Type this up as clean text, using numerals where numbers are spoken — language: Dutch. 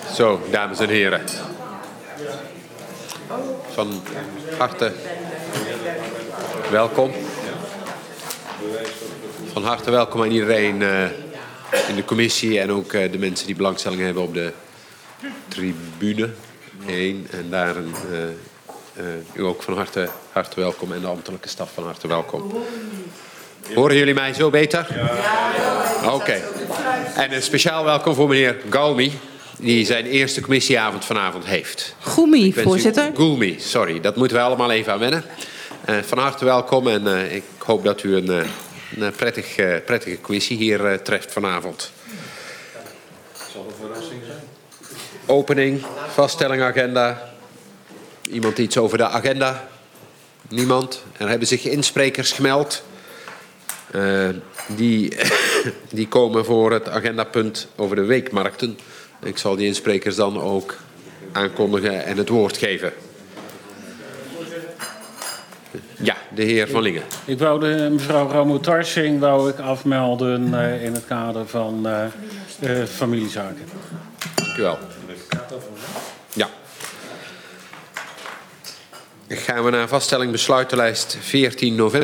Zo, dames en heren. Van harte welkom. Van harte welkom aan iedereen in de commissie en ook de mensen die belangstelling hebben op de tribune 1. En daar u ook van harte welkom en de ambtelijke staf van harte welkom. Horen jullie mij zo beter? Ja. Oké. En een speciaal welkom voor meneer Galmi, die zijn eerste commissieavond vanavond heeft. Goemi, voorzitter. Goumi, sorry. Dat moeten we allemaal even aan wennen. Van harte welkom en ik hoop dat u een prettige commissie hier treft vanavond. Zal een verrassing zijn. Opening, vaststelling agenda. Iemand iets over de agenda? Niemand? Er hebben zich insprekers gemeld. Die komen voor het agendapunt over de weekmarkten. Ik zal die insprekers dan ook aankondigen en het woord geven. Ja, de heer Van Lingen. Ik wou mevrouw Ramoutarsing afmelden in het kader van familiezaken. Dank u wel. Ja. Dan gaan we naar vaststelling besluitenlijst 14 november.